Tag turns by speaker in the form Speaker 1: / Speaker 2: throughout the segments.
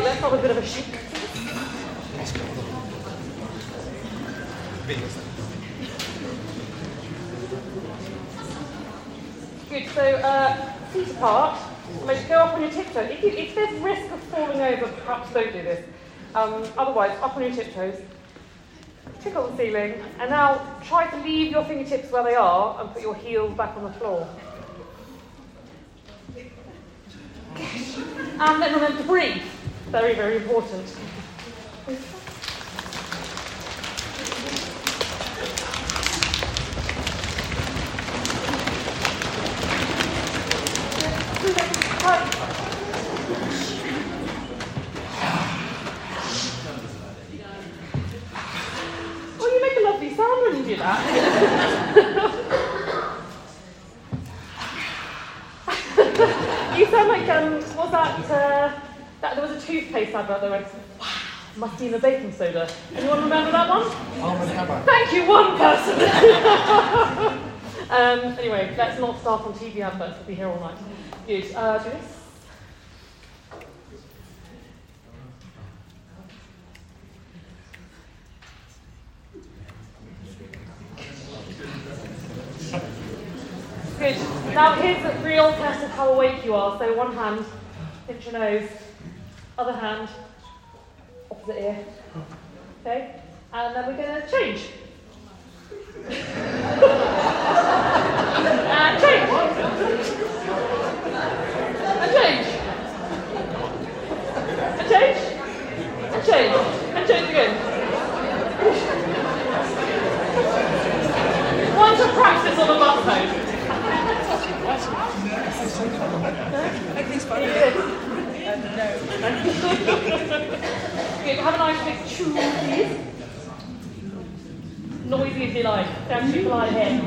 Speaker 1: lovely. Let's start with a bit of a shake. Good, so feet apart. Maybe go up on your tiptoes. If there's risk of falling over, perhaps don't do this. Otherwise, up on your tiptoes. Tickle the ceiling. And now try to leave your fingertips where they are and put your heels back on the floor. And then remember to breathe. Very, very important. Well, you make a lovely sound when you do that. You sound like, was that there was a toothpaste advert that went, wow, must be in the baking soda. Anyone remember that one? Thank you, one person. Anyway, let's not start on TV adverts, we'll be here all night. Good, do this. Good. Now here's a real test of how awake you are. So one hand, pinch your nose, other hand, opposite ear. Okay? And then we're going to change. And change. And change. And change. And change. And change again. One to practice on the butt pose. Okay, have a nice big chew, please. Noisy if you like. Don't you fly ahead.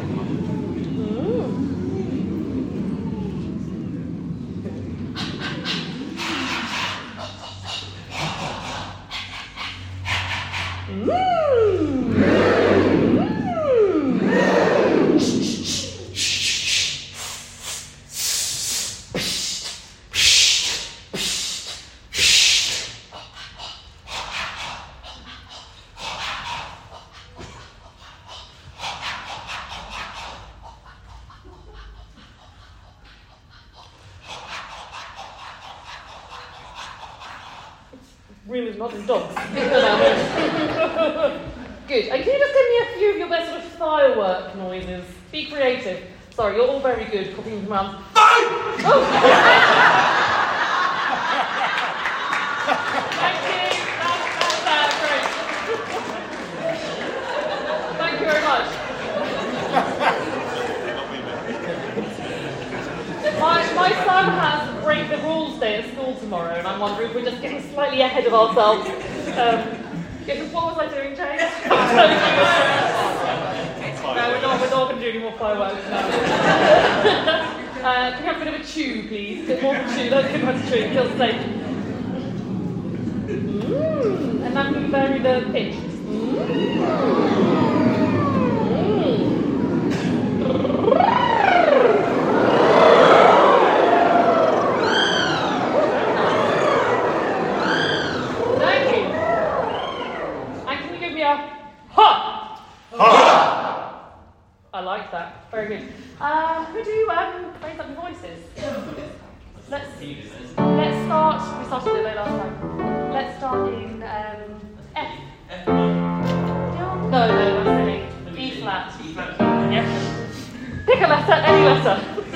Speaker 1: Room is not in dogs. Good. And can you just give me a few of your best sort of firework noises? Be creative. Sorry, you're all very good copying from around. Oh. Thank you. That's great. Thank you very much. My son has break the rules day at school tomorrow, and I'm wondering if we're just getting slightly ahead of ourselves. What was I doing, Jane? No, we're not going to do any more fireworks now. Can we have a bit of a chew, please? A bit more of a chew. That's a good one to chew. It feels safe. And then we vary the pitch. I like that. Very good. Who do you raise up your voices? Let's start. We started it last time. Let's start in F. No, that's silly. E flat. Yeah. Pick a letter, any letter.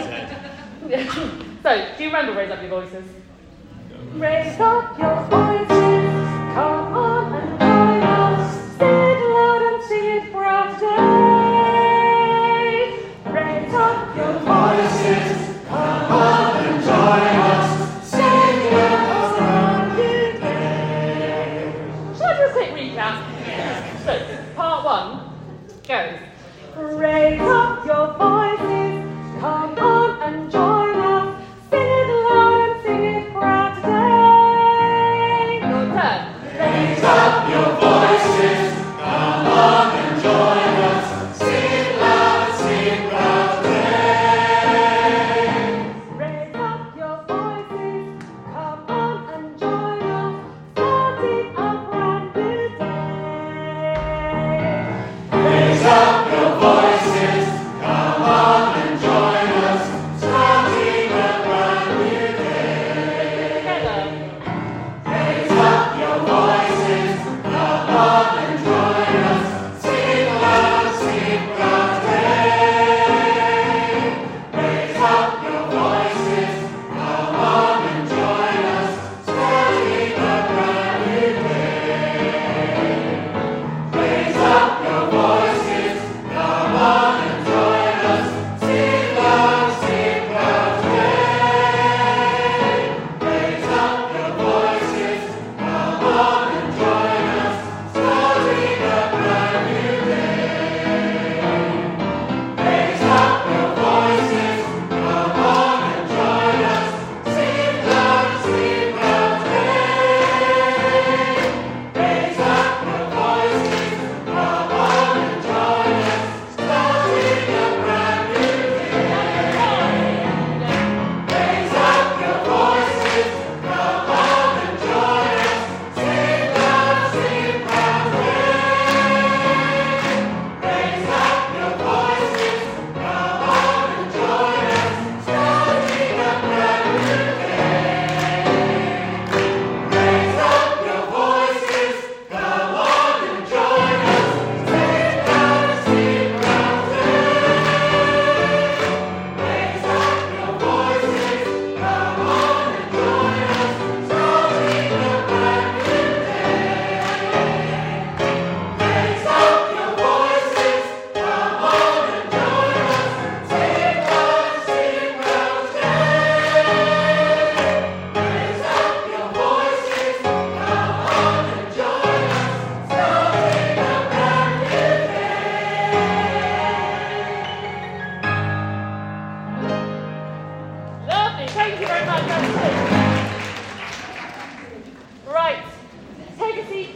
Speaker 1: So, do you remember raise up your voices? Raise up your voices. Come on and join us. Say it loud and sing it for us today. Raise up your voices, come on and join us. Sing it for us today. Shall I do a quick recap? Yes. So, part 1 goes. Raise up your voices, come on and join us. Sing it loud and sing it for us today. Your turn. Raise up your voices, come on and join us. Sing it loud, sing it proud today. Raise up your voices, come on and join us.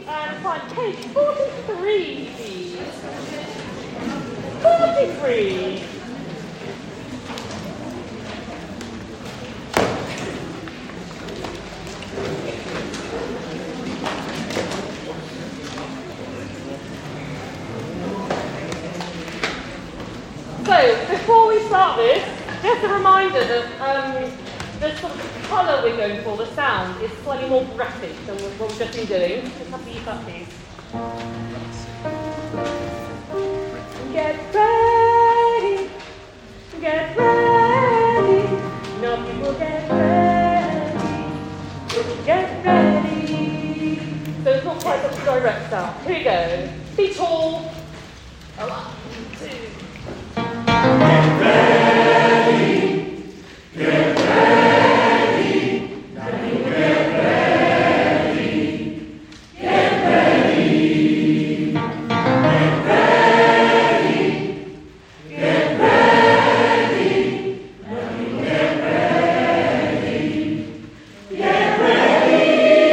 Speaker 1: And find page 43, please. 43. So, before we start this, just a reminder that the sort of colour we're going for, the sound, is slightly more graphic than what we've just been doing. Just have to use that, please. Get ready, get ready. No people get ready, get ready. So it's not quite such a direct sound. Here we go. Be tall. 1, 2. Get ready, get ready, get ready, get ready, get ready, get ready, get ready, get ready.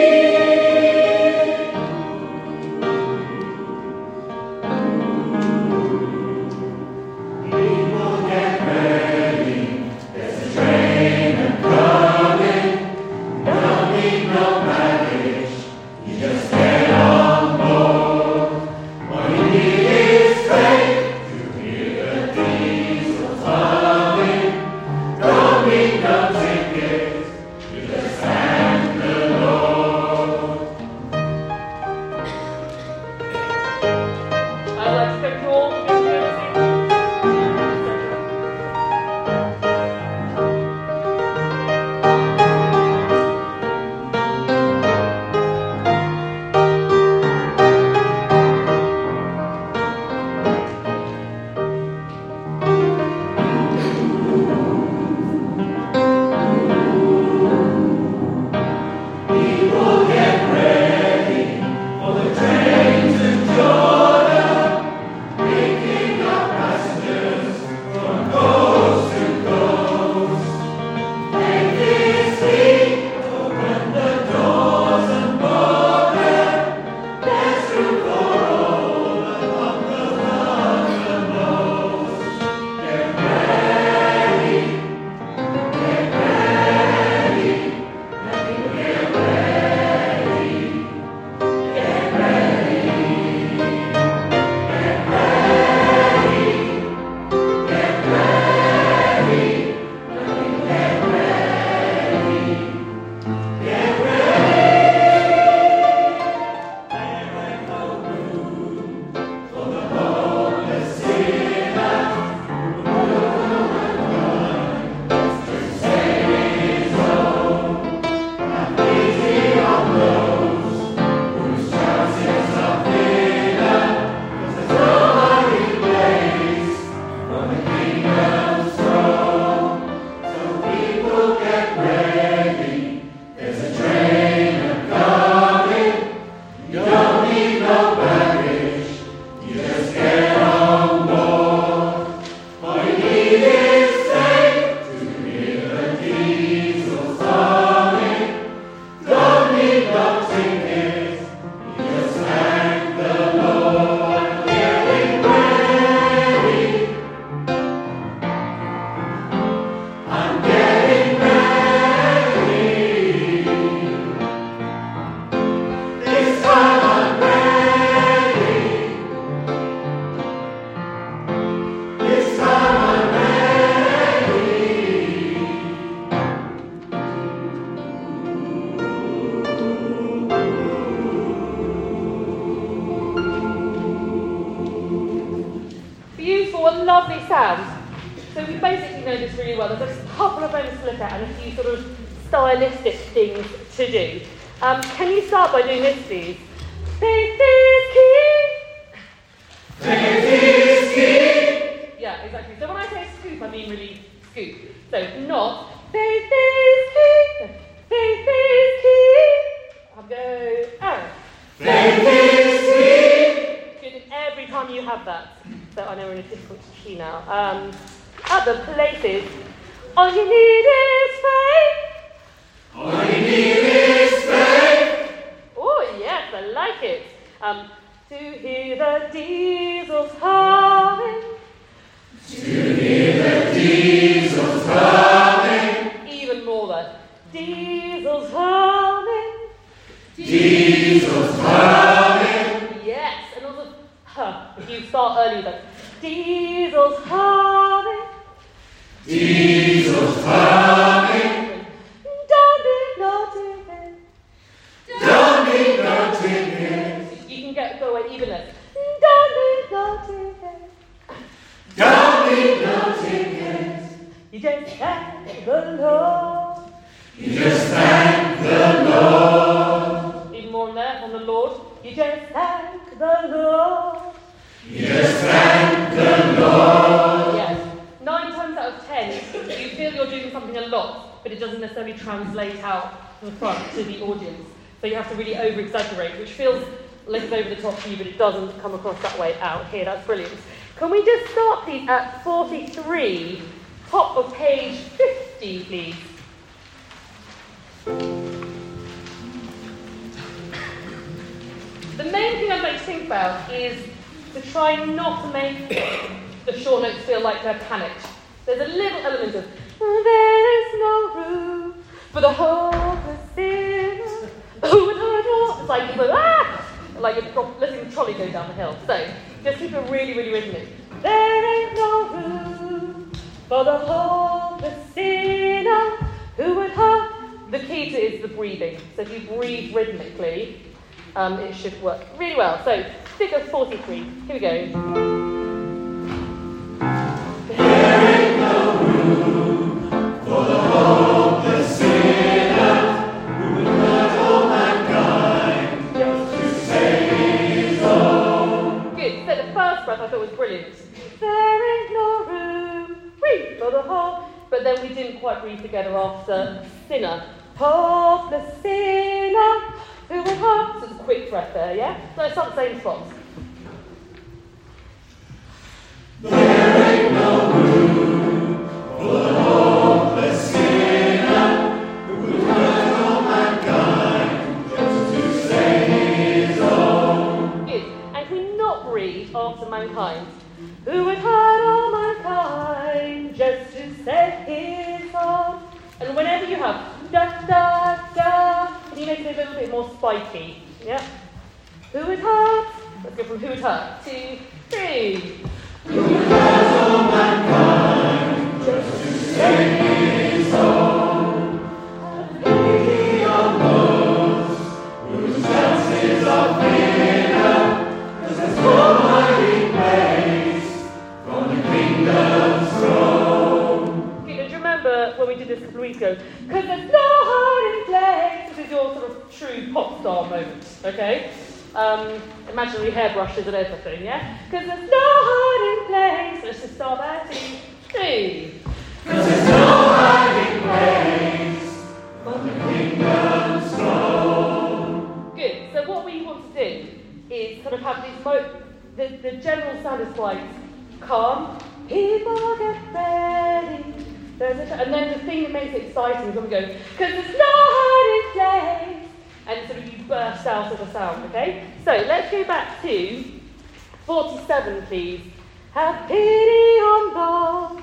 Speaker 1: Lovely sound. So we basically know this really well. There's a couple of moments to look at and a few sort of stylistic things to do. Can you start by doing this, please? Faith is key. Faith is key. Yeah, exactly. So when I say scoop, I mean really scoop. So not faith is key. Faith is key. I'll go out. Faith is key. Good. And every time you have that. So I know we're in a difficult key now. Other places. All you need is faith. All you need is faith. Oh, yes, I like it. To hear the diesels humming.
Speaker 2: To hear the diesels humming.
Speaker 1: Even more there. Diesels humming.
Speaker 2: Diesels humming.
Speaker 1: Yes, and also, if you start early then. Diesels humming.
Speaker 2: Diesels humming.
Speaker 1: Don't need no ticket.
Speaker 2: Don't need no ticket.
Speaker 1: You can go away even less. Don't need no ticket.
Speaker 2: Don't need no ticket.
Speaker 1: You just thank the Lord.
Speaker 2: You just thank the Lord.
Speaker 1: Even more on there, on the Lord. You just thank the Lord.
Speaker 2: You just thank the Lord.
Speaker 1: Yes. 9 times out of 10, you feel you're doing something a lot, but it doesn't necessarily translate out to the front to the audience. So you have to really over-exaggerate, which feels like it's over the top to you, but it doesn't come across that way out here. That's brilliant. Can we just start, please, at 43, top of page 50, please? The main thing I'd like to think about is to try not to make the short notes feel like they're panicked. There's a little element of, there is no room for the hopeless sinner. It's like you go, ah! Like you're letting the trolley go down the hill. So just keep it really, really rhythmic. There ain't no room for the hopeless sinner who would have. The key to it is the breathing. So if you breathe rhythmically, it should work really well. So figure 43. Here we go.
Speaker 2: There ain't no room for the hopeless sinner who would hurt all mankind to save his own.
Speaker 1: Good. So the first breath I thought was brilliant. There ain't no room for the hope. But then we didn't quite breathe together after sinner. Hopeless sinner who would have. So it's a quick breath there, yeah? So it's not the same spots.
Speaker 2: There ain't no room for the hopeless sinner who would hurt all mankind just to save his own.
Speaker 1: Good. And can we not breathe after mankind? Who would hurt all mankind just to save his own? And whenever you have da da da, can you make it a little bit more spiky? Yeah. Who would hurt? Let's go from who would hurt. 2, 3.
Speaker 2: Who would hurt all mankind just to save his own? He on those whose chances are thinner, 'cause there's no hiding place from the kingdom's throne.
Speaker 1: Okay, do you remember when we did this a couple of weeks ago? 'Cause there's no hiding place. This is your sort of true pop star moment, okay? Imaginary hairbrushes and everything, yeah? 'Cause there's no hiding place. Let's just start there. 2, 3.
Speaker 2: 'Cause there's no hiding place from the kingdom's throne.
Speaker 1: Good. So what we want to do is sort of have these the general sound is quite calm. People get ready. And then the thing that makes it exciting is when we go, 'cause there's no hiding place. And sort of you burst out of the sound, okay? So let's go back to 47, please. Have pity on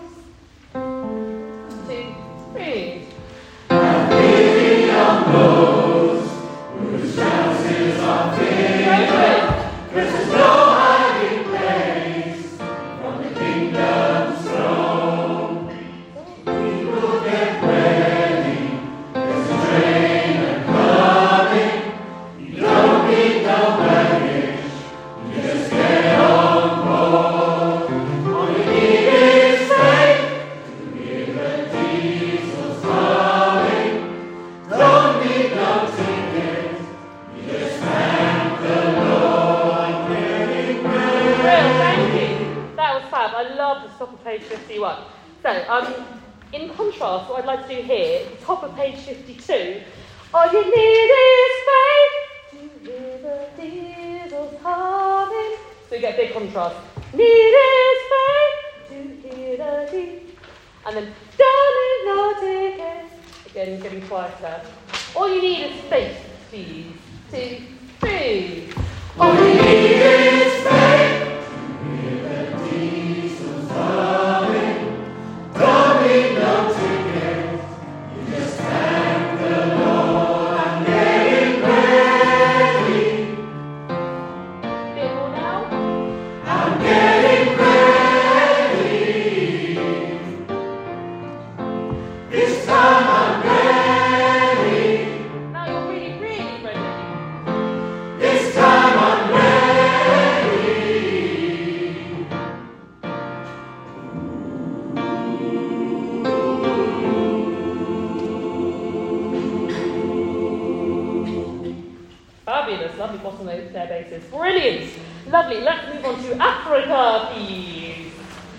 Speaker 1: those. 2, 3.
Speaker 2: Have pity on those whose chances are thinner, 'cause there's no hiding place from the kingdom's throne. People get ready, there's a train a-coming. You don't need no baggage, you just get on board. All you need is faith to hear the diesels humming. Don't need no ticket, you just thank the Lord. Getting ready.
Speaker 1: Real, thank you. That was fab. I love the top of page 51. So, in contrast, what I'd like to do here, top of page 52, all you need is faith to hear the diesels humming. So you get a big contrast. Need is faith to hear the diesels. And then, don't need no tickets. Again, getting quieter. All you need is faith, please. 2, 3.
Speaker 2: All you
Speaker 1: Fabulous, lovely bottom there bases. Brilliant. Lovely. Let's move on to Africa, please.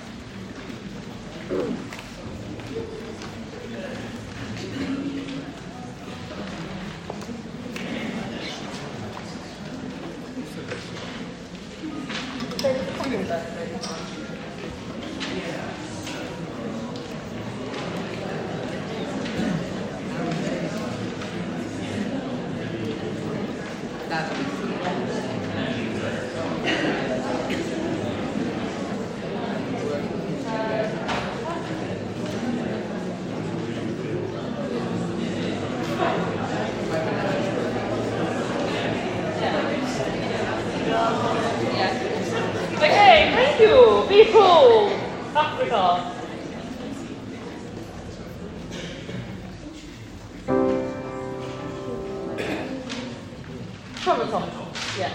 Speaker 1: Okay, thank you. Be cool. Africa. From the top. Yeah.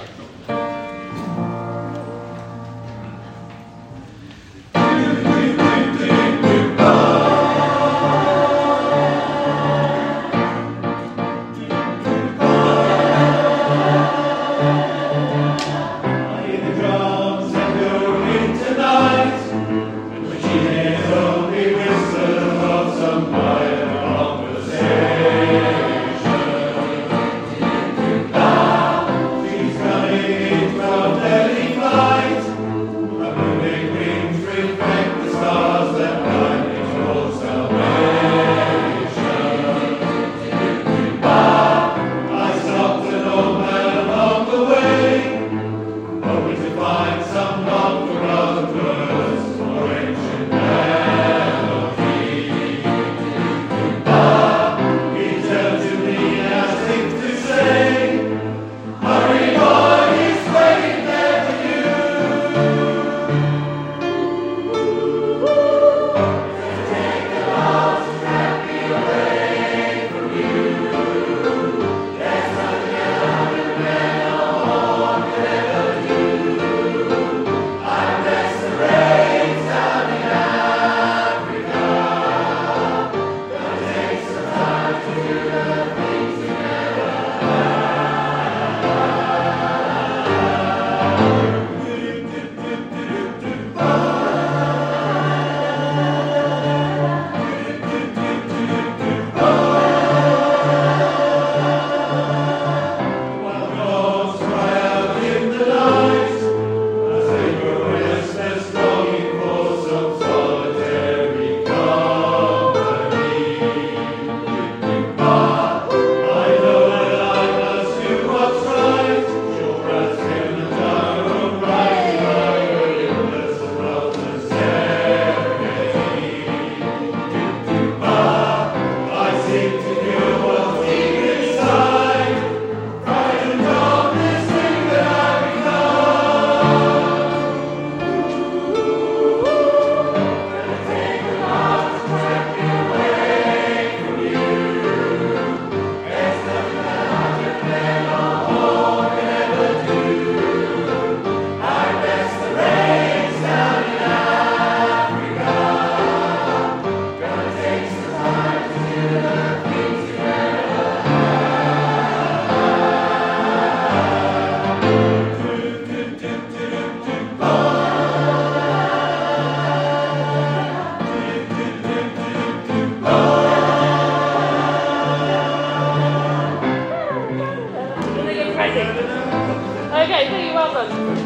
Speaker 1: Okay, so you're welcome.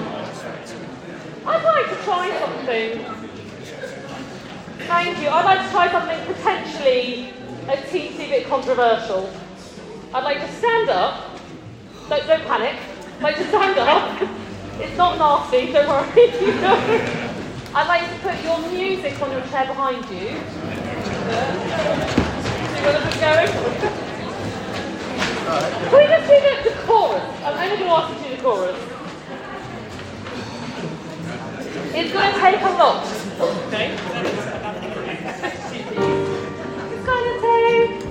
Speaker 1: I'd like to try something. Thank you. I'd like to try something potentially a teensy bit controversial. I'd like to stand up. Don't panic. I'd like to stand up It's not nasty, don't worry. I'd like to put your music on your chair behind you. See where this is going? Can we just do the chorus? I'm only going to ask you to do the chorus. It's going to take a lot. Okay? It's going to take...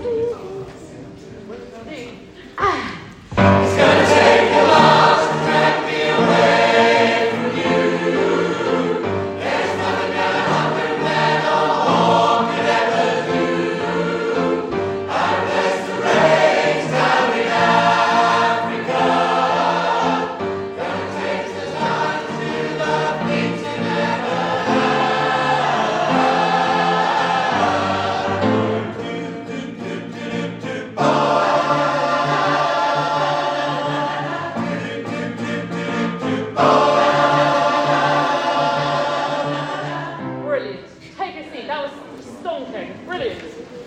Speaker 2: It's gonna take a lot to drag me away from you. There's nothing gonna happen that no harm could ever do. I bless the rains down in Africa. Gonna take the time to do the things you never
Speaker 1: Brilliant. Take a seat. That was stonking. Brilliant.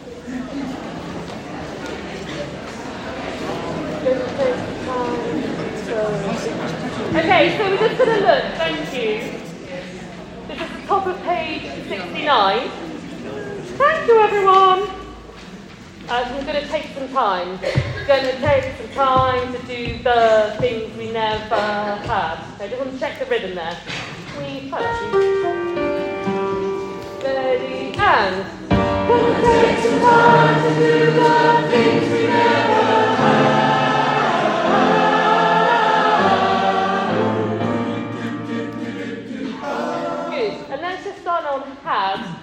Speaker 1: Okay, so we're just going to look. Thank you. This is the top of page 69. Thank you, everyone. We're going to take some time. We're going to take some time to do the things we never had. I just want to check the rhythm there. We touch ready and
Speaker 2: gonna take some time to do the things we never had.
Speaker 1: Good. And let's just start on had.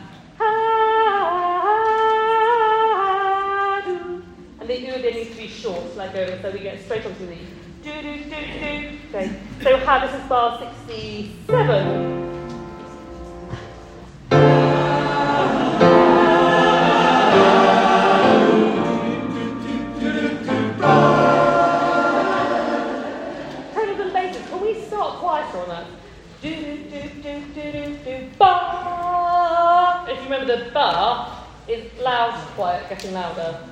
Speaker 1: And the they need to be short, like over, so we get straight onto the do. Okay. So had, this is bar 67. Ba. If you remember, the ba is loud, quiet, getting louder.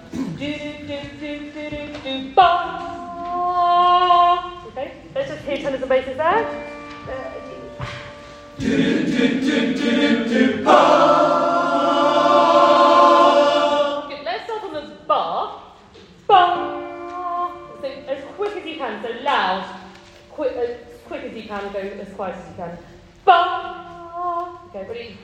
Speaker 1: Ba. Okay, let's just hear tenors and basses there. Good, let's start on the ba. Ba. So as quick as you can, so loud, quick as you can, go as quiet as you can. Ba. Okay, ready?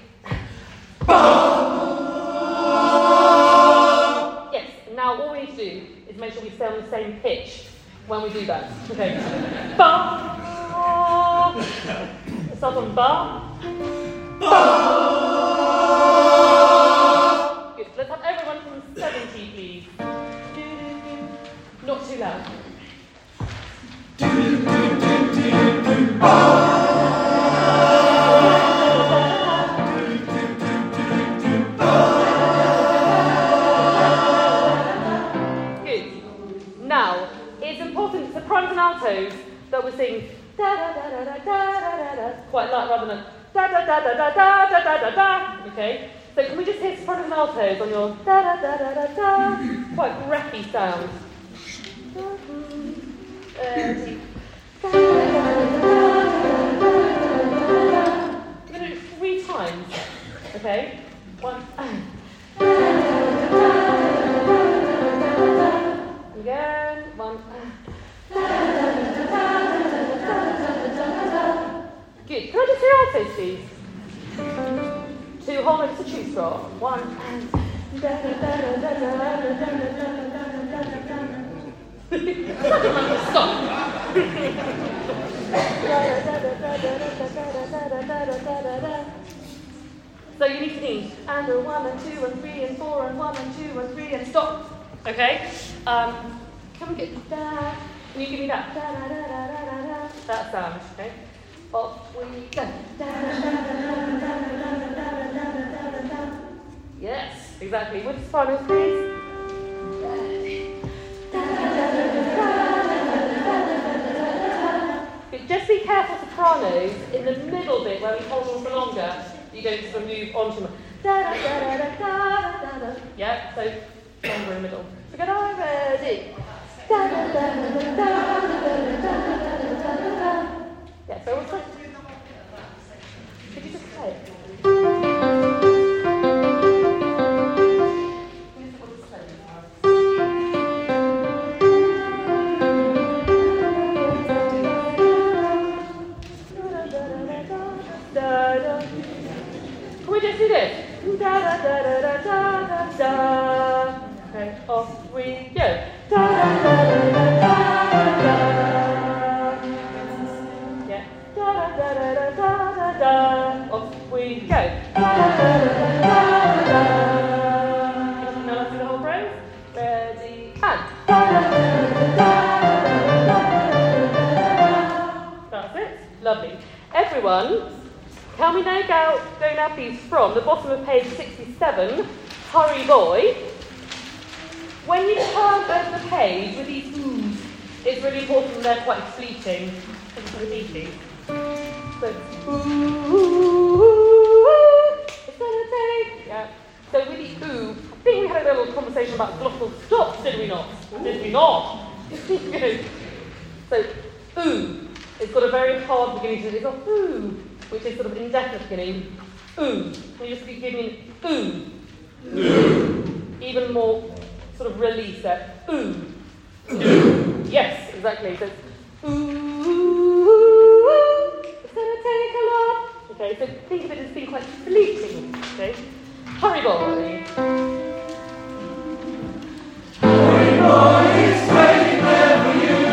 Speaker 1: Yes, now all we need to do is make sure we stay on the same pitch when we do that. Okay. Ba. Let's start on ba. Good. Let's have everyone from 70, please. Not too loud. That we sing da da da da da da da da, quite loud rather than da da da da da da da da da da. Okay, so can we just hear sopranos and altos on your da da da da da da? Quite breathy sound. I'm going to do it 3 times. Okay, 1. Again, 1. Good. Can I just hear altos, please? 2 whole notes to choose from. 1 and stop. So you need to sing and a 1 and 2 and 3 and 4 and 1 and 2 and 3 and stop. Okay. Can we get that? Can you give me that? That sound. Okay. Off we go. Yes, exactly. With sopranos, please. Just be careful, sopranos, in the middle bit where we hold on for longer. You don't sort of move on too much. Yeah, so longer in the middle. So get on ready. Yeah, so off we go. Da da da da da da. Yeah. Da da da da da da da. Off we go. Da da da da da da. Now let's do the whole phrase. Ready and. Da da da da da. That's it. Lovely. Everyone, can we now go now please from the bottom of page 67, Hurry Boy. When you turn over the page with these oohs, it's really important they're quite fleeting and repeating. So, ooh, it's gonna take, yeah. So with the ooh, I think we had a little conversation about glottal stops, did we not? Did we not? So, ooh, it's got a very hard beginning to it. It's got ooh, which is sort of indefinite beginning. Ooh. Can you just keep giving ooh? Ooh. Even more sort of release there. Ooh. Ooh. Yes, exactly. So it's ooh. It's gonna take a lot. Okay, so think of it as being quite fleeting. Okay. Hurry boy.
Speaker 2: Hurry boy is waiting there for you.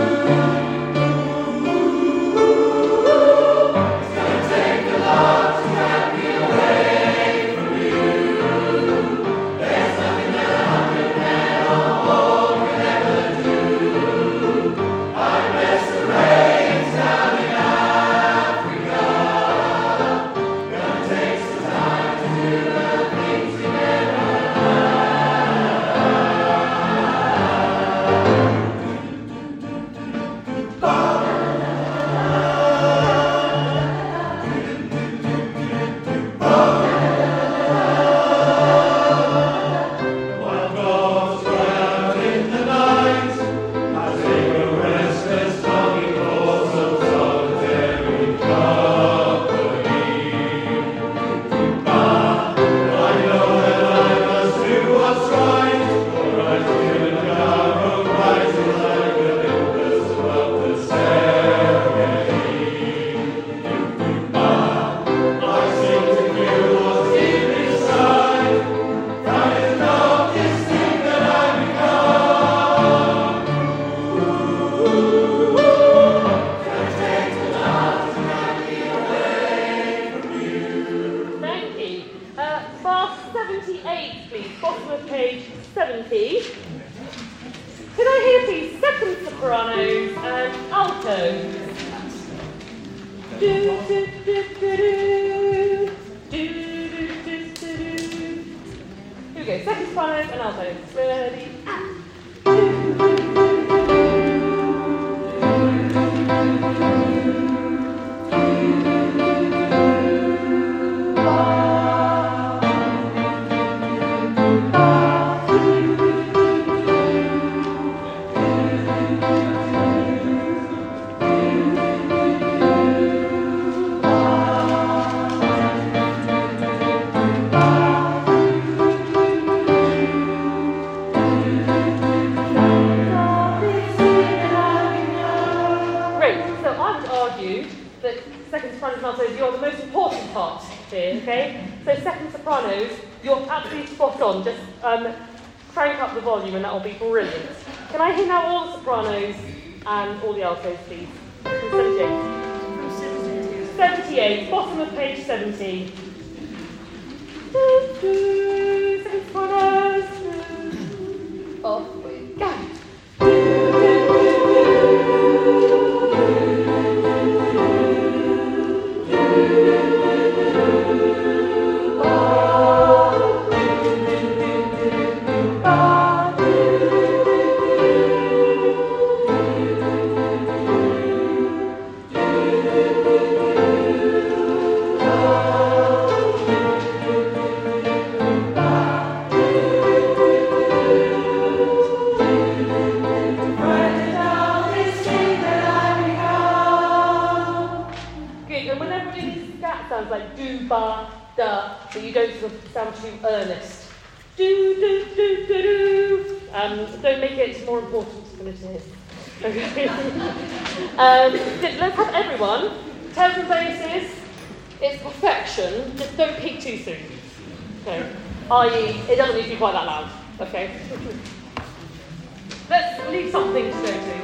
Speaker 1: And that will be brilliant. Can I hear now all the sopranos and all the altos, please? From 78. 78, bottom of page 70. Second sopranos. Off we go. Like do, ba, da, but you don't sort of sound too earnest. Do, do, do, do, do. Don't make it more important than it is. Okay. Let's have everyone. Tails and bases, it's perfection, just don't peak too soon. Okay. I.e., it doesn't need to be quite that loud. Okay. Let's leave something to go to.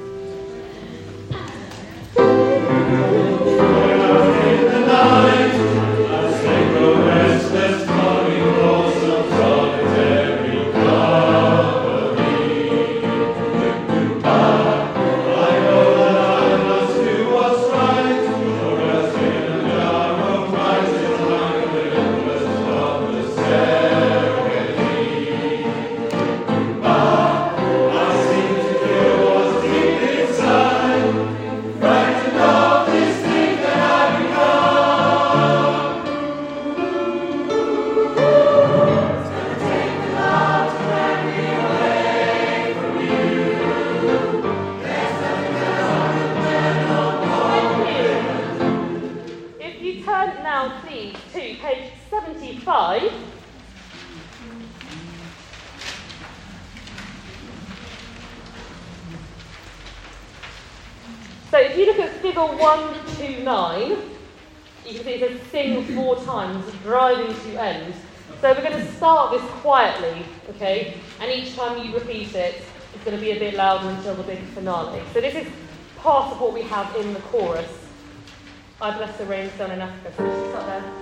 Speaker 1: So if you look at figure 129, you can see it says sing 4 times, driving to end. So we're going to start this quietly, okay? And each time you repeat it, it's going to be a bit louder until the big finale. So this is part of what we have in the chorus. I bless the rains down in Africa. So let's just start there.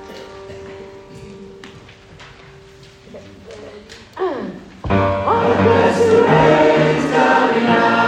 Speaker 1: Okay. I bless the rains down in Africa.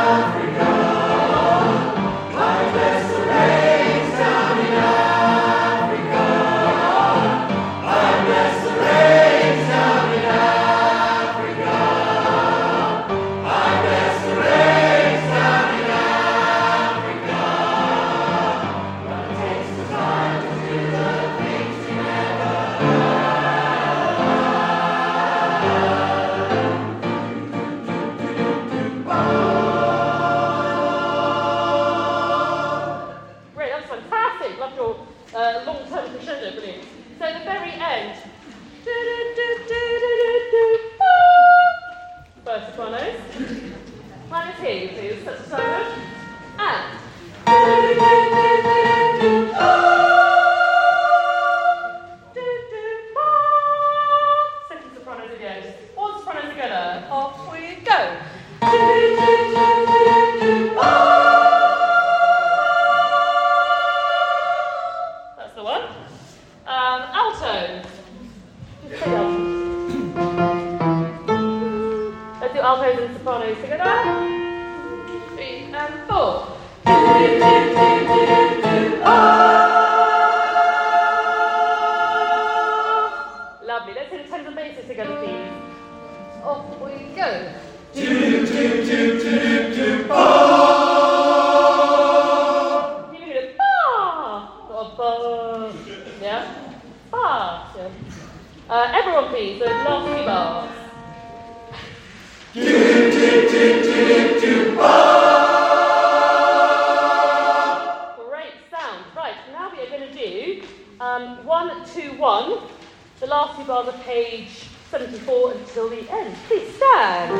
Speaker 1: Everyone please, the last 2 bars. Great sound. Right, now we are going to do 1, 2, 1. The last 2 bars of page 74 until the end. Please stand.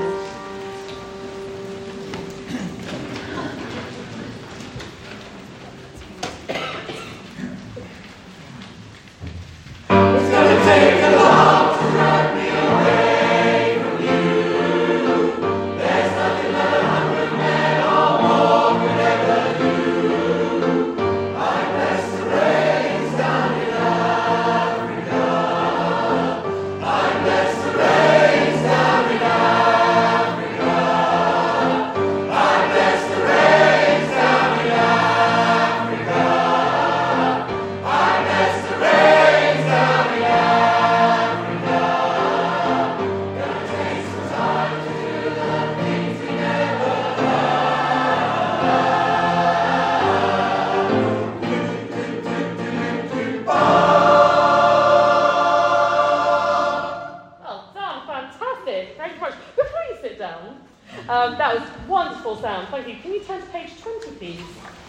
Speaker 1: That was wonderful sound. Thank you. Can you turn to page 20, please?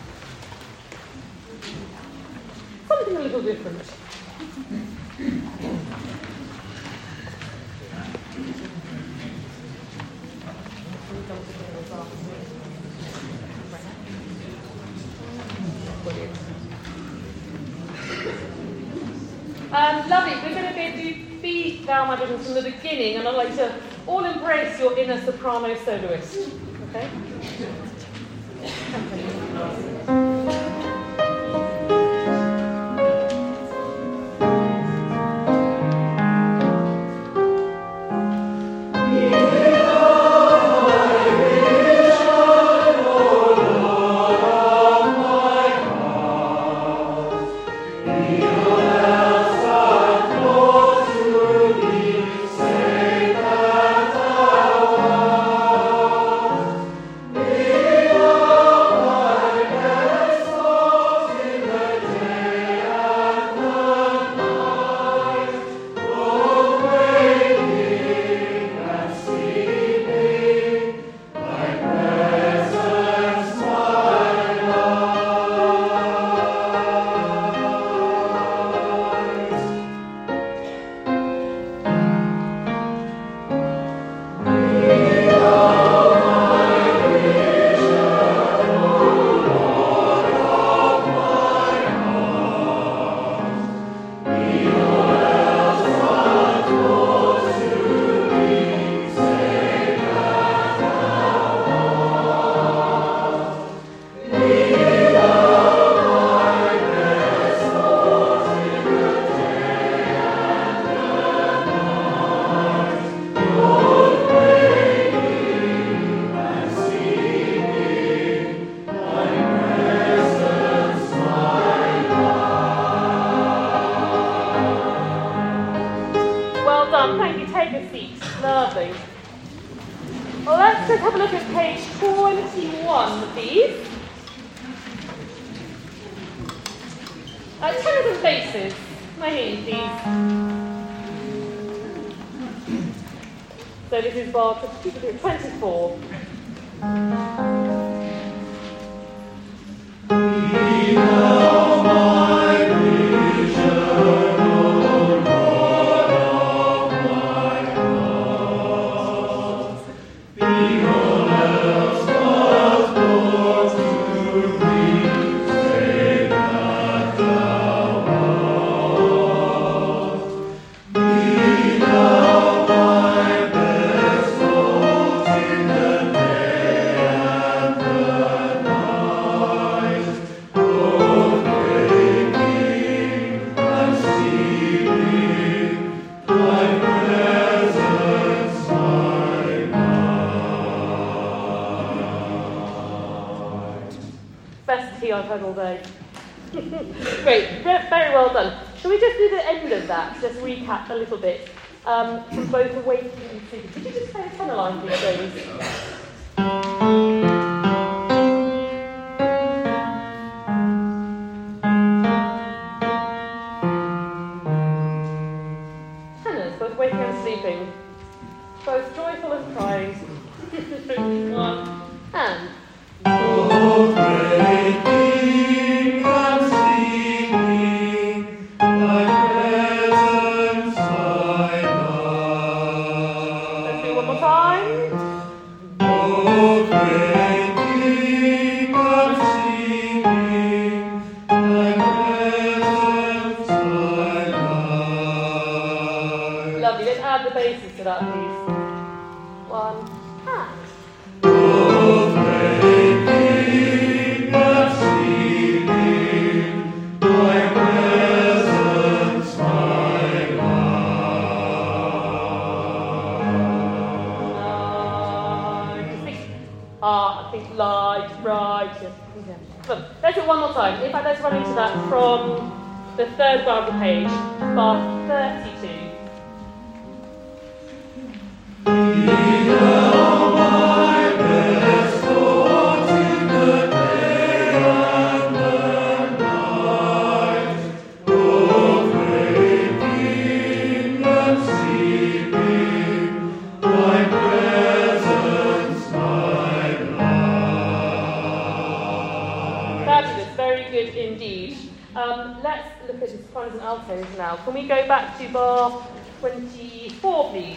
Speaker 1: Something a little different. Lovely. We're going to go do Be Thou My Vision from the beginning, and I'd like to all embrace your inner soprano soloist. Okay? Thank you. Take a seat. Lovely. Well, let's just have a look at page 21, please. Tenors and basses. My name, please. So this is bar 24. I've heard all day. Great, very well done. Shall we just do the end of that? Just recap a little bit from both awakening and sleeping. Could you just play a tenor line, please, James? Tenors, both waking and sleeping, both joyful and crying. One, and.
Speaker 2: Both waking and sleeping, thy presence I love.
Speaker 1: Let's do one more time.
Speaker 2: Both waking and sleeping, thy presence I love.
Speaker 1: Lovely. Let's add the basses to that, please. One, and.
Speaker 2: Both waking and sleeping, thy presence my
Speaker 1: I think light, right. Yes. Okay. So, let's do it one more time. In fact, let's run into that from the third bar of the page, bar 32. Indeed. Let's look at the sopranos and altos now. Can we go back to bar 24, please?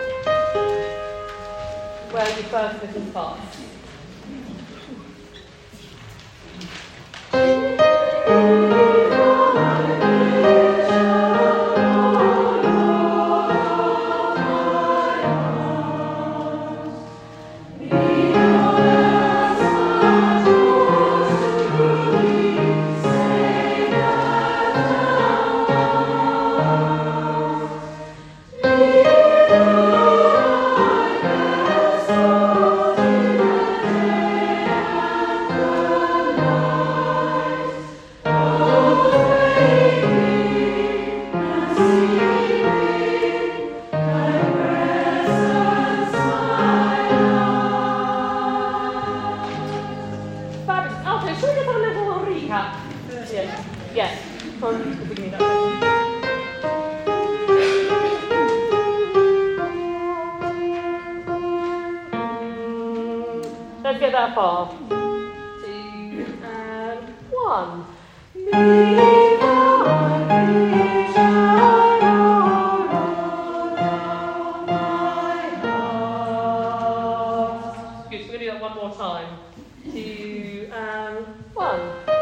Speaker 1: Where you first look at parts. recap. Yeah. From the beginning. Let's get that far. 2 and 1. Good, so we're going to do that one more time. 2 and 1.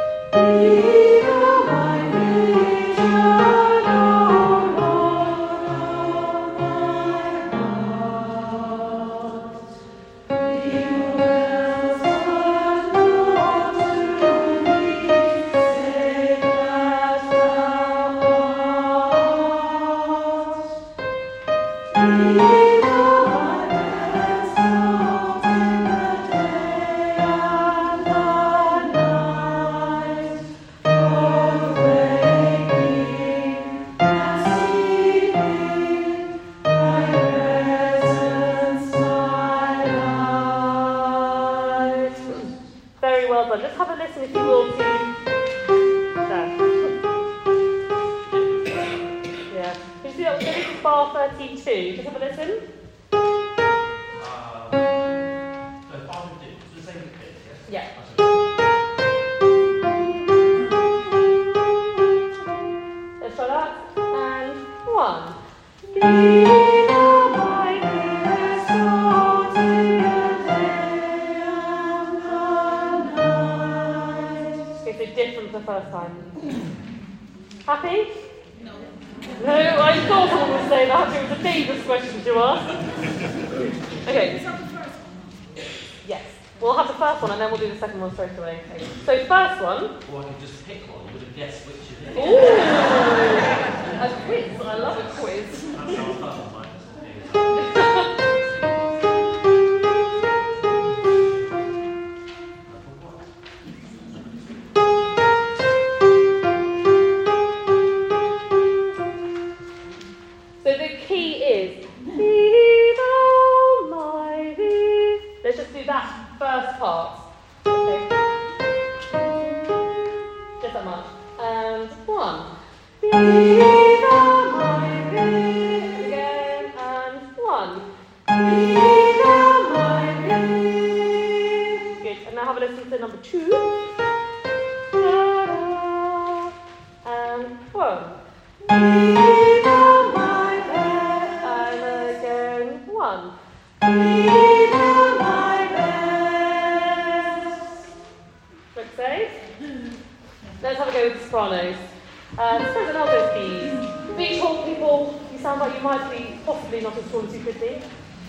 Speaker 1: Let's have a listen, if you will, to that. Yeah. Can you see that? So this is bar 32. Just have a listen.
Speaker 3: So bar 15, it's the same bit, yes?
Speaker 1: Yeah. Let's try that. And 1. Different the first time. Happy? No. No, I thought someone would say that. It was a dangerous question to ask. Okay.
Speaker 4: Is that the first one?
Speaker 1: Yes. We'll have the first one and then we'll do the second one straight away. Okay. So first one.
Speaker 3: Or I could just pick one. You would have guessed which it is.
Speaker 1: Ooh! A quiz. I love a quiz.
Speaker 3: That's how I started mine.
Speaker 1: Let's just do that first part. Okay. Just that much. And 1. Again, and 1. Good. And now have a listen to number 2. And 1. And again, 1. Let's have a go with the sopranos. Suppose another keys. Big tall people, you sound like you might be possibly not as tall as you could be.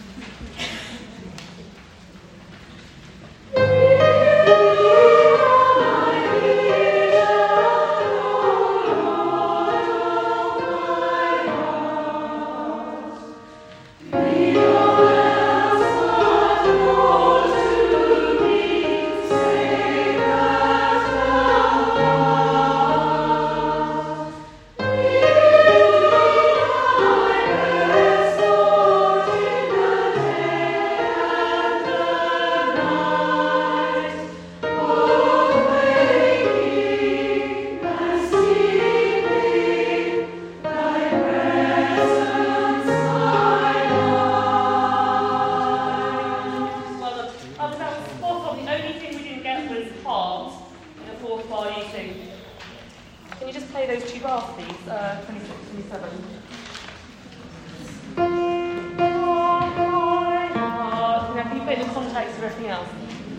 Speaker 1: Can you just play those 2 bars, please? 26, 27. Now, can you play the context of everything else?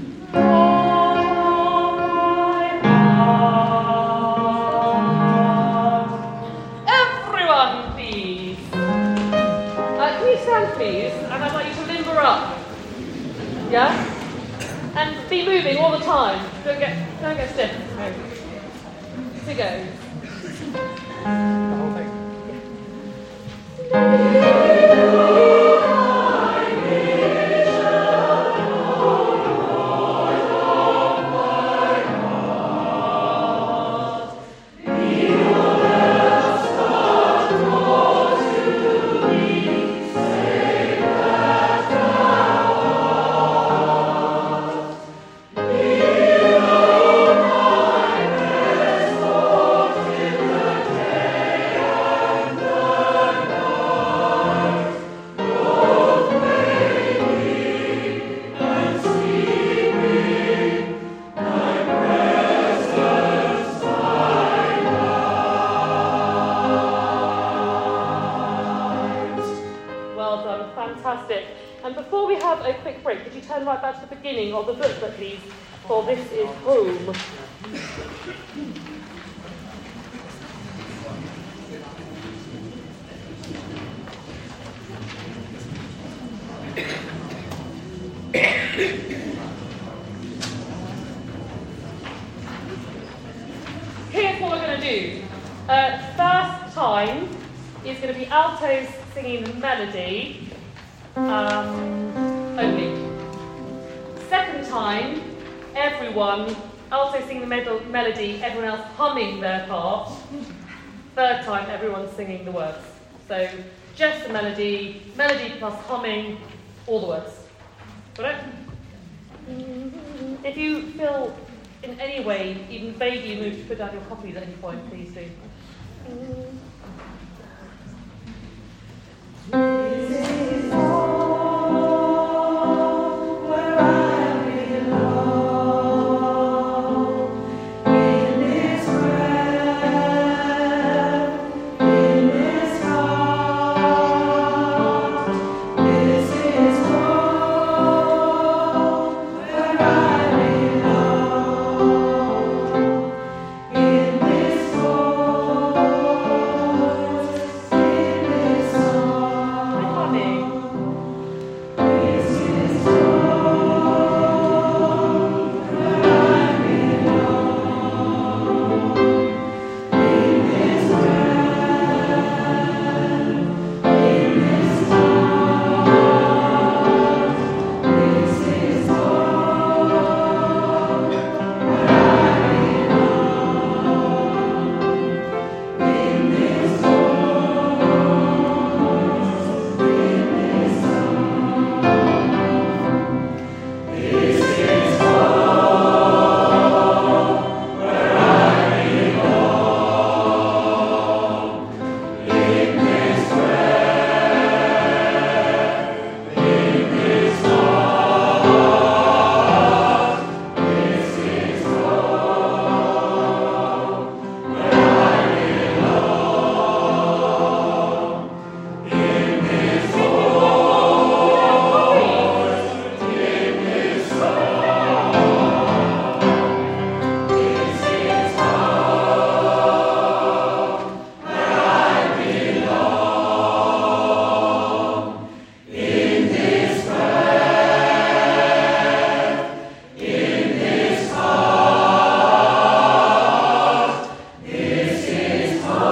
Speaker 1: Everyone, please. Can you stand, please? And I'd like you to limber up. Yeah? And be moving all the time. Don't get stiff. No. To go. The whole thing. beginning of the booklet, please, for This Is Home. Here's what we're going to do. First time is going to be altos singing the melody only. Second time, everyone, altos singing the melody, everyone else humming their part. Third time, everyone singing the words. So just the melody plus humming, all the words. Got it? If you feel in any way, even vaguely moved to put down your copies at any point, please do. This is home where I belong, in this breath, in this heart. This is home where I belong, in this voice, in this song. This is home where I belong, in this breath, in this heart. This is home where I belong, in this voice, in this song. This is home where I belong, in this breath, in this heart. This is home where I belong, in this voice, in this song. This is home where I belong, in this breath, in this heart. This is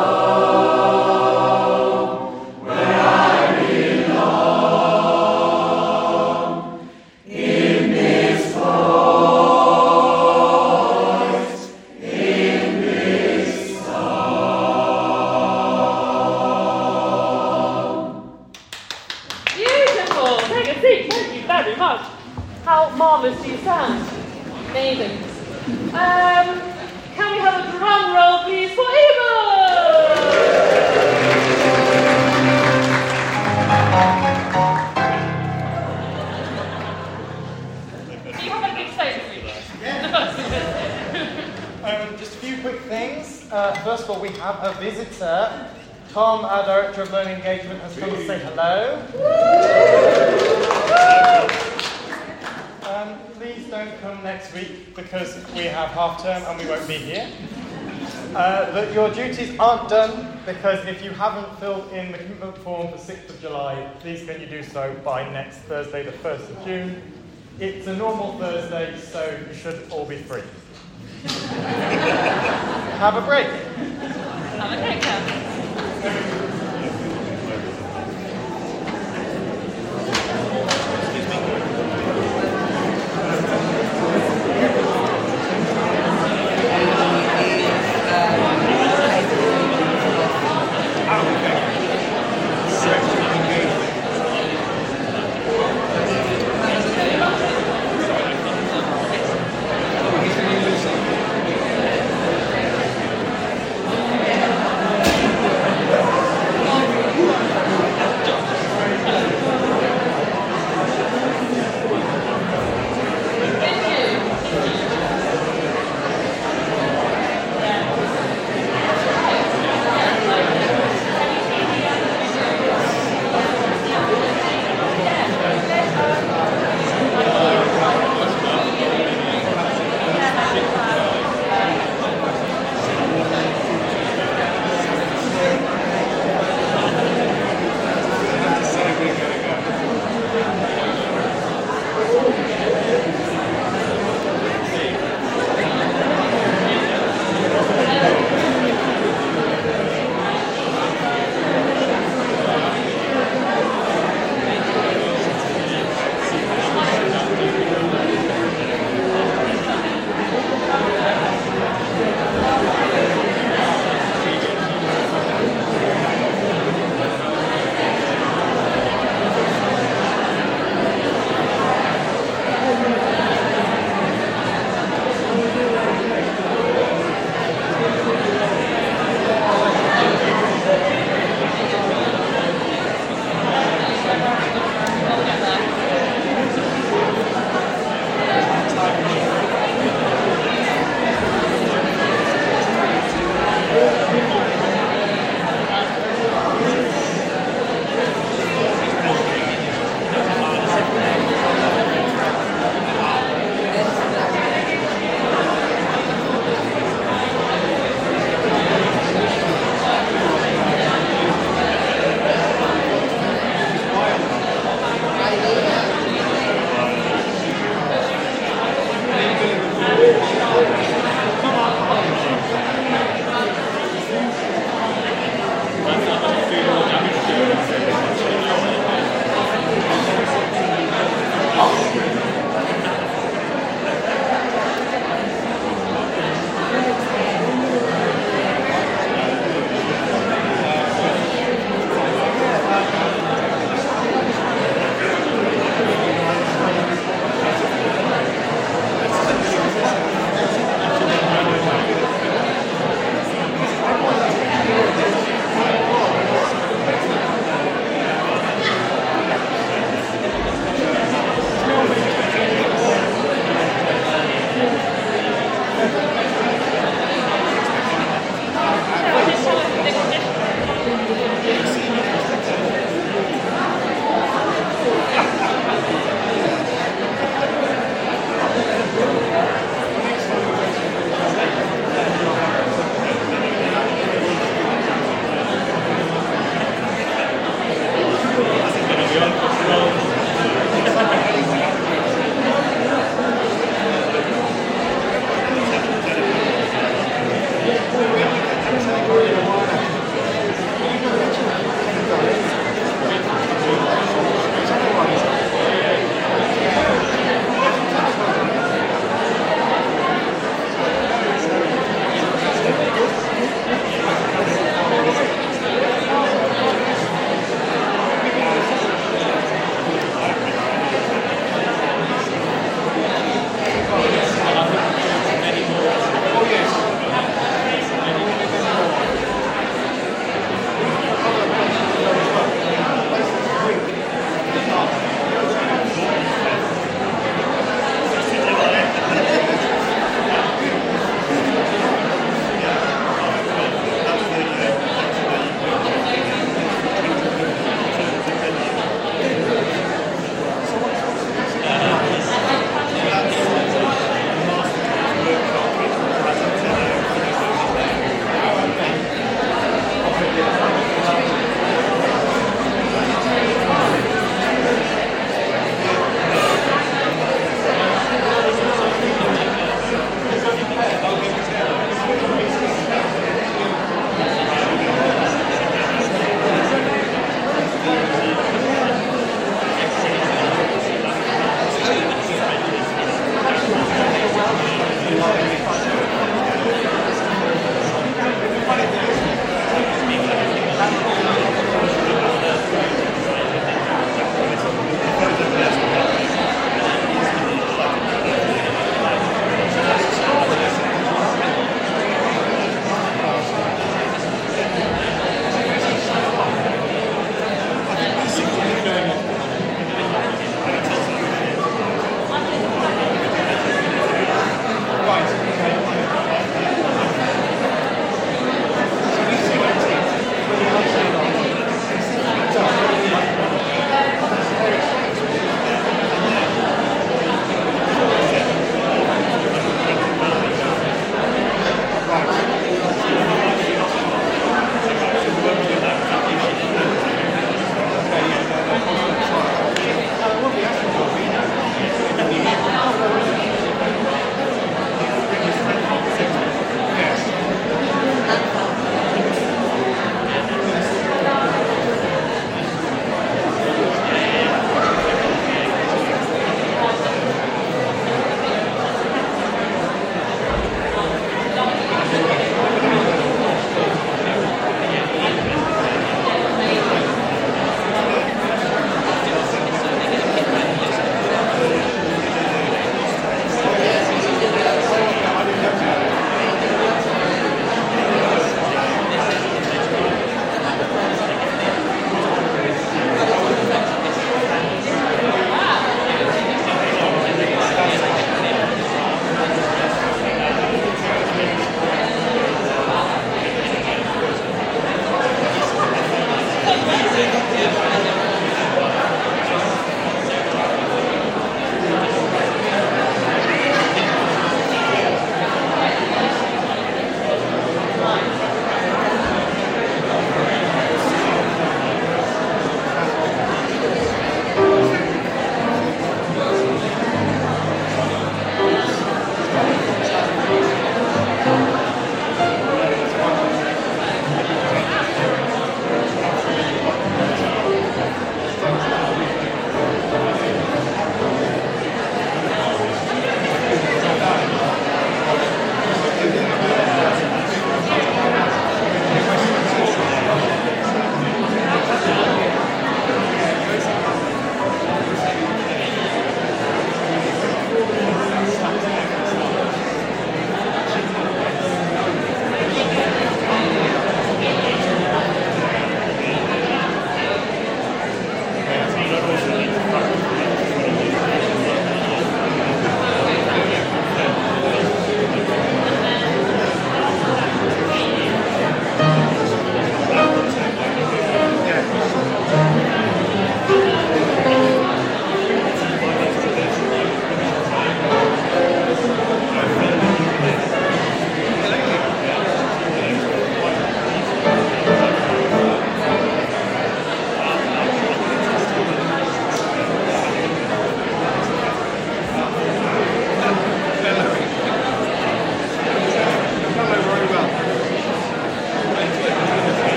Speaker 1: home where I belong, in this voice, in this song. Beautiful! Take a seat. Thank you very much. How marvellous do you sound? Amazing. Can we have a drum roll, please, for Eva? Do you have a big statement, Eva?
Speaker 4: Just a few quick things. First of all, we have a visitor. Tom, our Director of Learning Engagement, has come to say hello. Please don't come next week because we have half term and we won't be here. That your duties aren't done because if you haven't filled in the commitment form for 6th of July, please can you do so by next Thursday, the 1st of June. It's a normal Thursday, so you should all be free. Have a break.
Speaker 1: Have a great time.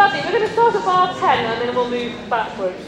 Speaker 1: Lovely. We're going to start at bar 10 and then we'll move backwards.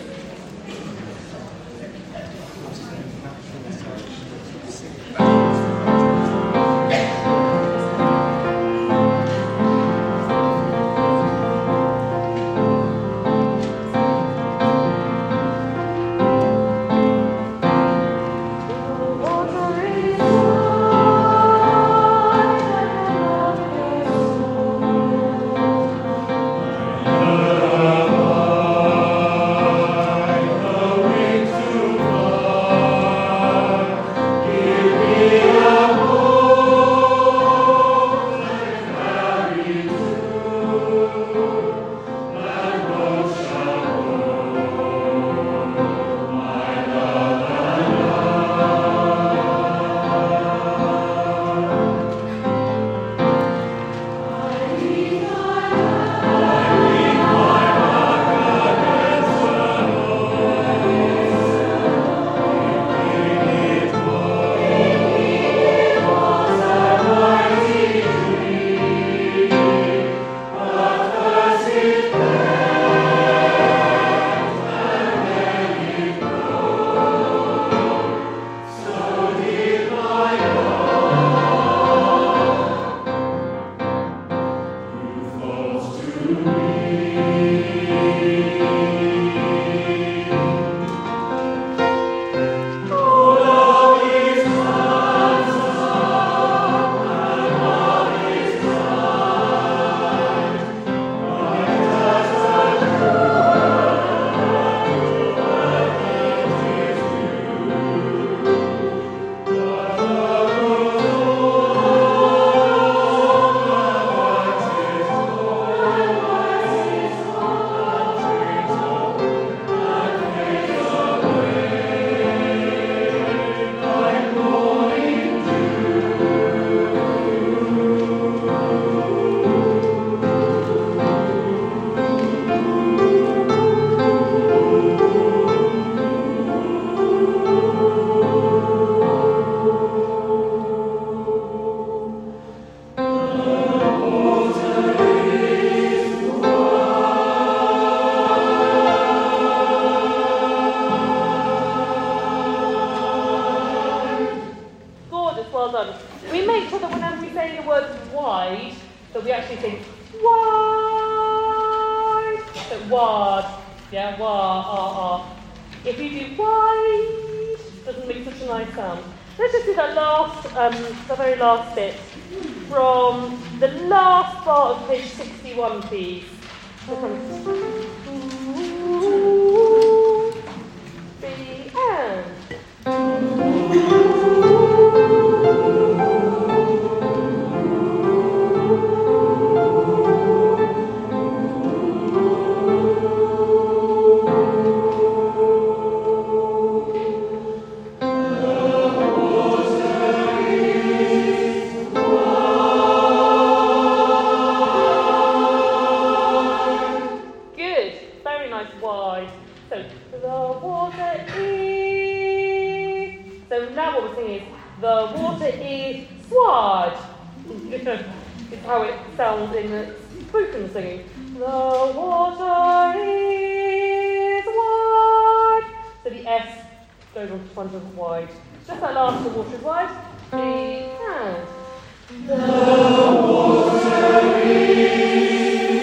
Speaker 1: The very last bit from the last part of page 61, please. The end. It's how it sounds in the spoken singing. The water is wide. So the S goes on to front of wide. Just that last, the water is wide. The and. The water is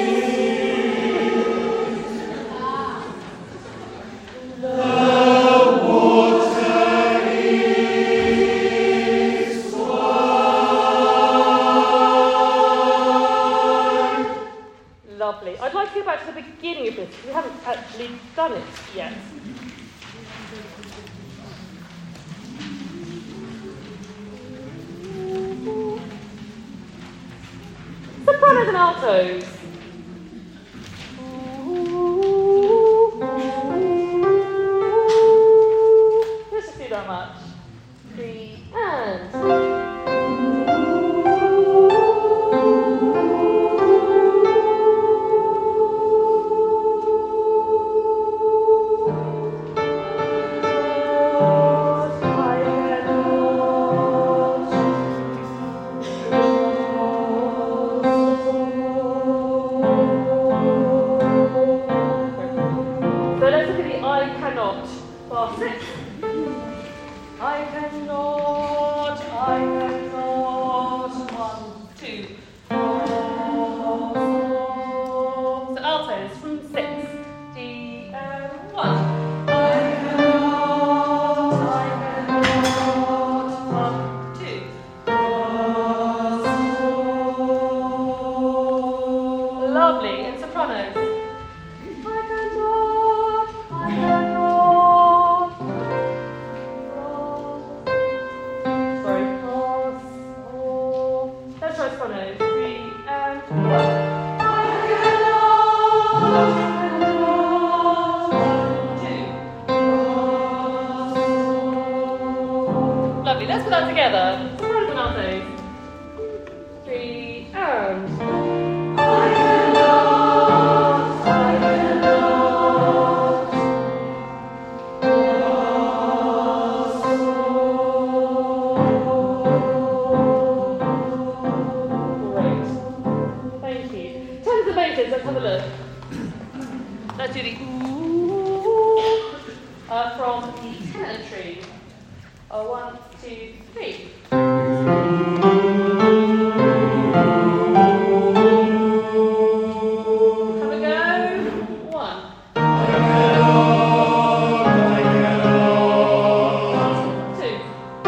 Speaker 1: I'd like to go back to the beginning of this, because we haven't actually done it yet. Sopranos and altos. Let's just do that much. 3 and... Let's do the ooh from the tenantry. 1, 2, 3. Have a go. 1. 2.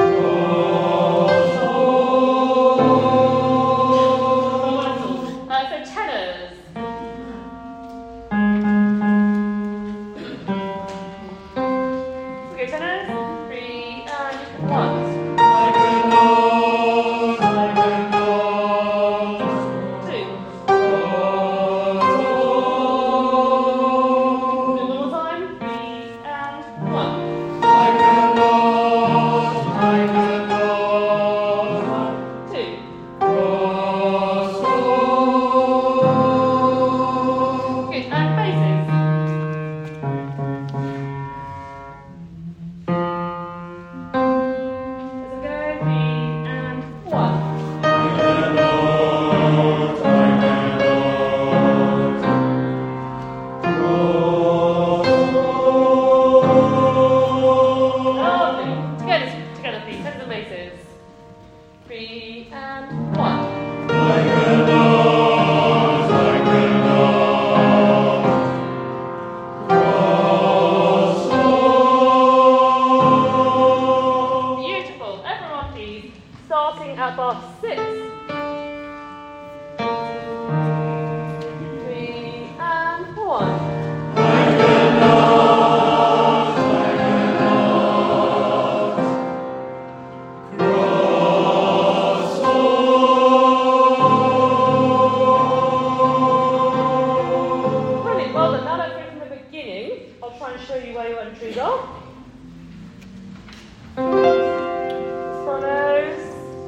Speaker 1: So tenors. Okay, tenors. 3 and 1. 3 and 1. Beautiful. Everyone please. Starting at bar 6. 3 and 1. Show you where your entries are. Sopranos.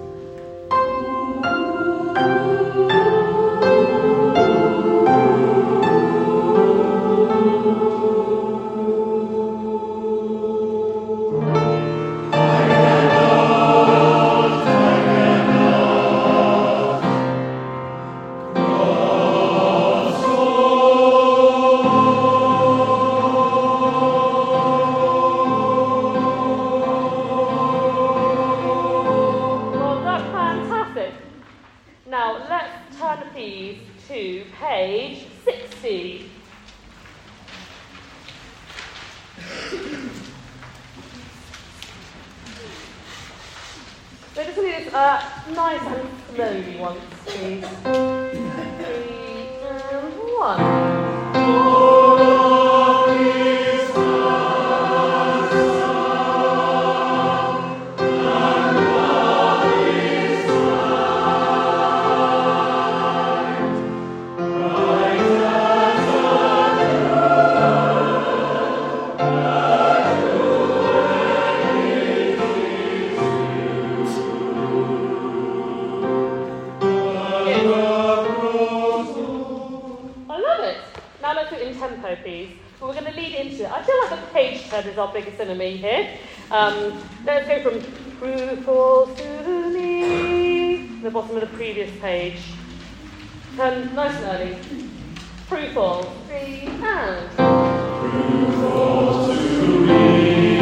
Speaker 1: Now let's turn the keys to page 60. So just do this nice and slowly once, please. 3 and 1. Now let's do it in tempo, please. But we're going to lead into it. I feel like the page turn is our biggest enemy here. Let's go from true false to me, the bottom of the previous page. Turn nice and early. True false. 3 and. True false to me.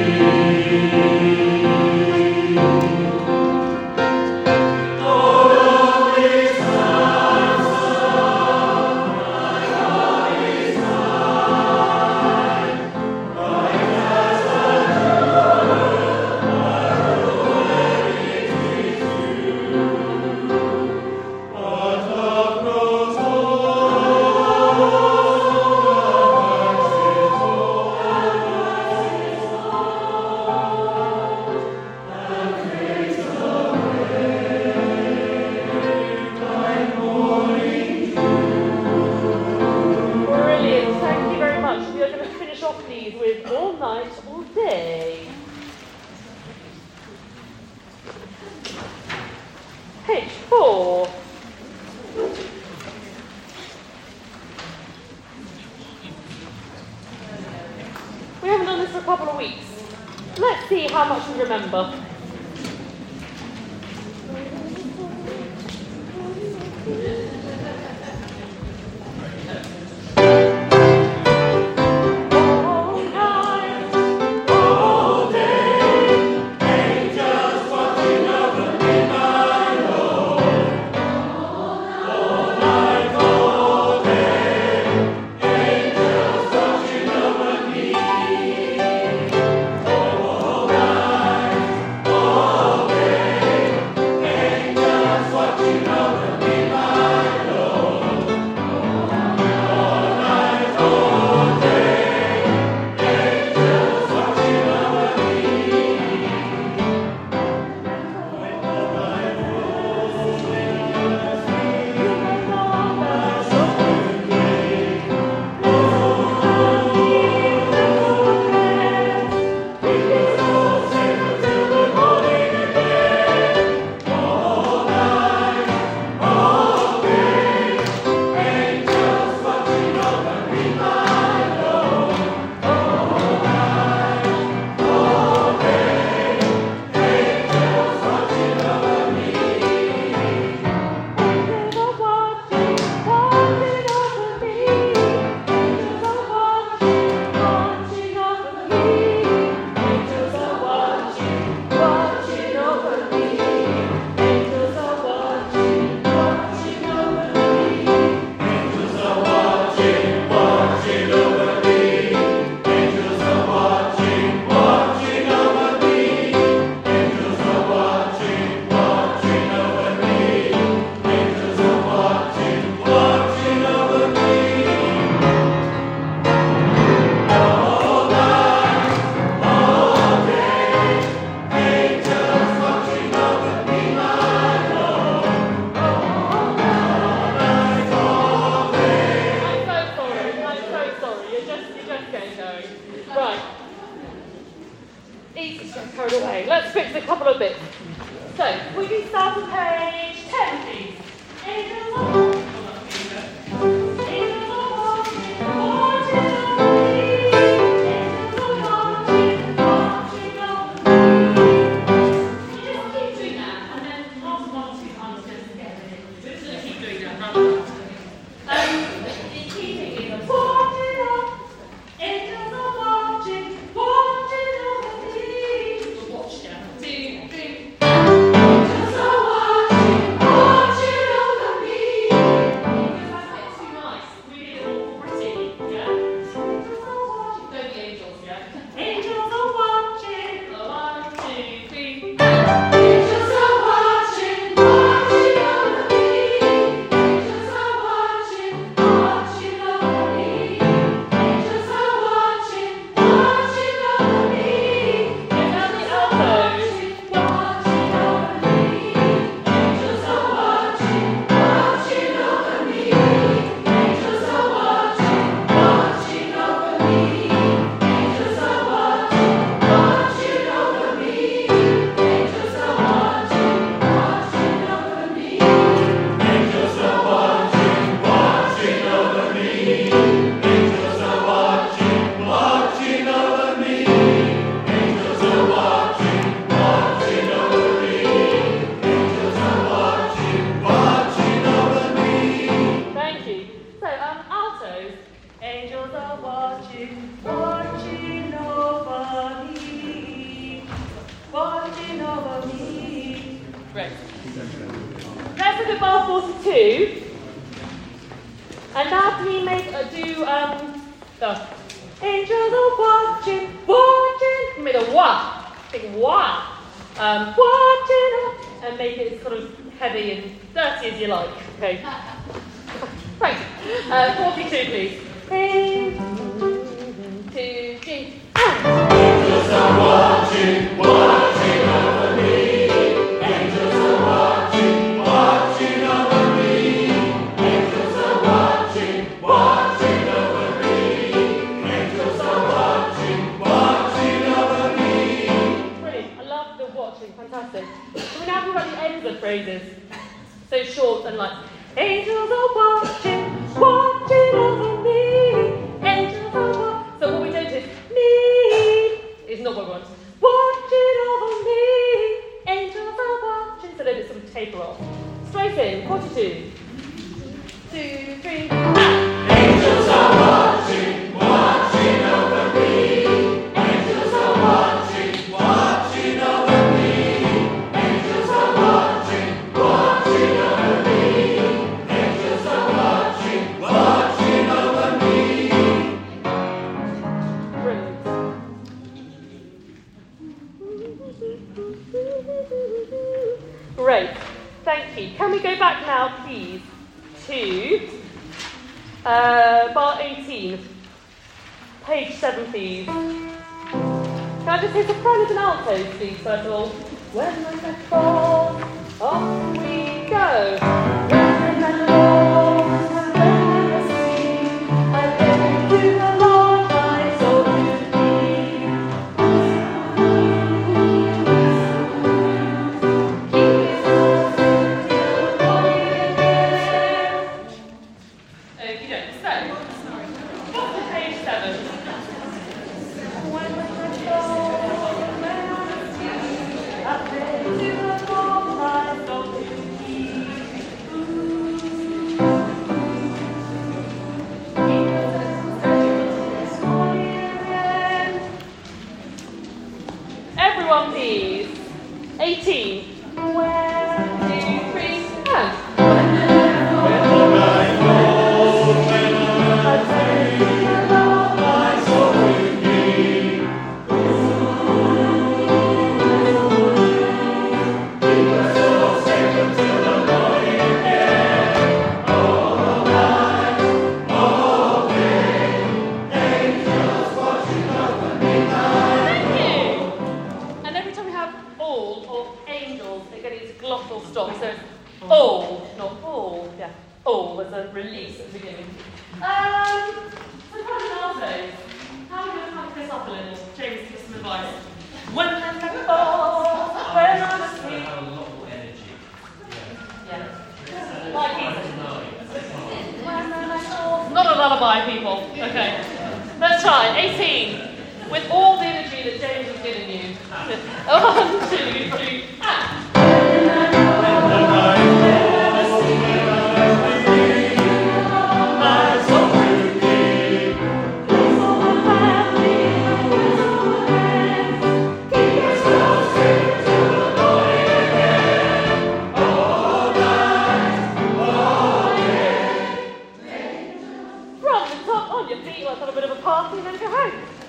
Speaker 1: With all night, all day. Page 4. We haven't done this for a couple of weeks. Let's see how much we remember. just getting going. Right. Easy, just carried away. Let's fix a couple of bits. So, we can start on page 10, please. Angels are Great. Let's look at bar 42. And now can we make the angels are watching. We made a wah, big wah. Watching, and make it as sort of heavy and dirty as you like. Okay. Thanks. 42, please. 1, 2, 3.
Speaker 2: Angels are watching, watching over me. Angels are watching, watching over me. Angels are watching, watching over me. Angels are watching, watching over me.
Speaker 1: Brilliant. I love the watching. Fantastic. So we now talk about the ends of phrases. So short and like, angels are watching, watching over me. Angels are watching. So what we don't is me is not what we want. Watching over me. Angels are watching. So then it's sort of taper off. Straight in. 42. 2, 3.
Speaker 2: Angels are watching, watching over me. Angels are watching, watching over me. Angels are watching, watching over me. Angels are watching, watching over me.
Speaker 1: Brilliant. Great. Thank you. Can we go back now, please, to bar 18. Page 7, please. Can I just hear sopranos and altos, please, first of all? When the set falls, off we go. When the Lord has done the sea, I give to the Lord my soul to thee. Keep his soul till the morning again. You don't. So, what's the page 7? When the set falls, I pray to the Lord my soul to thee. with all the energy that James has given you. 1, 2, 3, and. From the top on your feet, let's have a bit of a party and then go home.